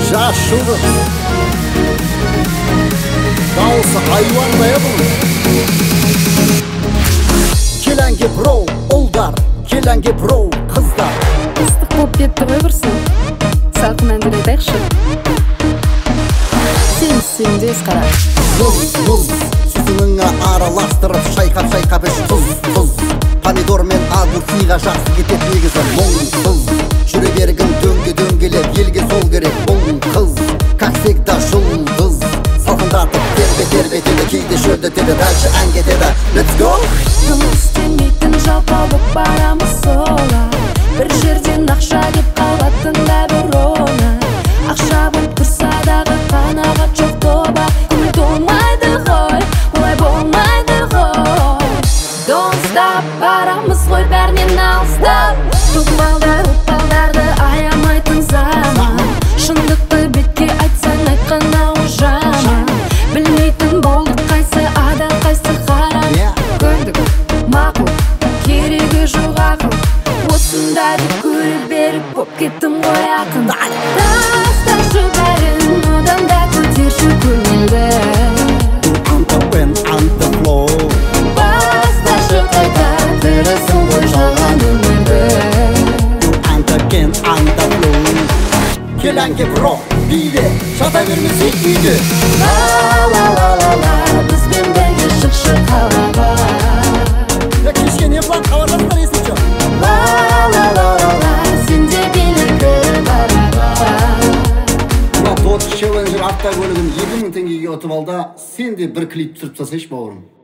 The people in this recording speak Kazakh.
Жас жылдыз. Дауысы айуандай бұл. Келәнге броу, ұлдар, келәнге броу, қыздар. Ыстық боп кетті ғой құрсын. Салқын әндер айтайықшы. Сен дес қара. Мұз, сусыныңа араластырып, шайқап іш тұз. Помидор мен агуркиға жақсы кетет негізі мұң. Жүре бергін дөңгелеп, елге сол керек бұл қыз. Как всегда жұлдыз, салқындатып тербетеді, кейде шөлдетеді, дальше ән кетеді. Let's go! Істемейтін жалқау боп барамыз солай. Бір жерден ақша деп қалатын да бір оны. Ақша боп тұрса дағы қанағат жоқ тоба. Көңіл толмайды ғой, олай болмайды ғой. Don't stop, барамыз ғой бәрінен алыстап. Ұпалдарды аямайтын заман. Шындықты бетке айтсаң айтқан ау жаман. Білмейтін болдық қайсы адал қайсы харам. Көндік, мақұл, керегі жоқ ақыл. Осындайды көріп беріп боп кеттім ғой ақын. Тасташы бәрін, одан да көтерші көңілді. Басташы қайта, тірісің ғой жалған өмірді. Келәнге бро, биде, жата бермесек үйде. Ла-ла-ла-ла-ла, бізбен бірге шықшы қалаға. Кешке не план хабарластар есіп жоқ. Ла-ла-ла-ла-ла, сенде белгі бар аға. Мына Dodge Challenger автокөлігін 2000 теңгеге ұтып алда, сен де бір клип түсіріп тастайшы бауырым.